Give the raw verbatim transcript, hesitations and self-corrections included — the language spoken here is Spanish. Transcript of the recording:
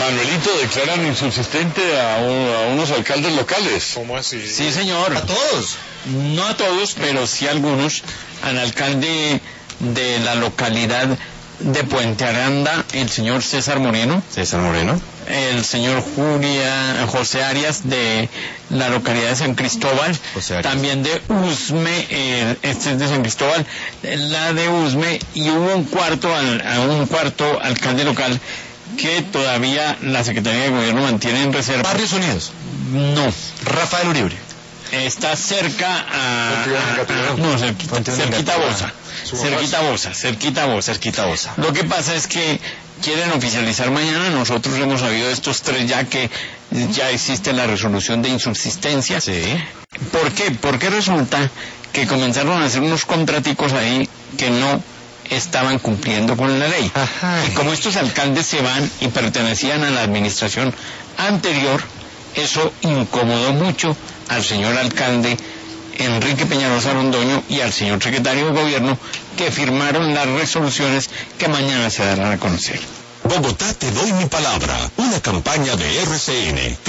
Manuelito, declaran insubsistente a, un, a unos alcaldes locales. ¿Cómo así? Sí, señor. ¿A todos? No a todos, pero sí a algunos. Al alcalde de la localidad de Puente Aranda, el señor César Moreno. César Moreno. El señor Julia, José Arias de la localidad de San Cristóbal. José Arias. También de Usme, eh, este es de San Cristóbal, la de Usme, y hubo un cuarto, al, un cuarto alcalde local que todavía la Secretaría de Gobierno mantiene en reserva. ¿Barrios Unidos? No. Rafael Uribe. Está cerca a... Cativán, a, a no, cerquita, cerquita a Bosa. Cerquita a Bosa, cerquita a Bosa. Cerquita a Bosa. Lo que pasa es que quieren oficializar mañana. Nosotros hemos sabido de estos tres ya que ya existe la resolución de insubsistencia. Sí. ¿Por qué? Porque resulta que comenzaron a hacer unos contraticos ahí que no estaban cumpliendo con la ley. Ajá. Y como estos alcaldes se van y pertenecían a la administración anterior, eso incomodó mucho al señor alcalde Enrique Peñalosa Londoño y al señor secretario de Gobierno, que firmaron las resoluciones que mañana se darán a conocer. Bogotá, te doy mi palabra, una campaña de R C N.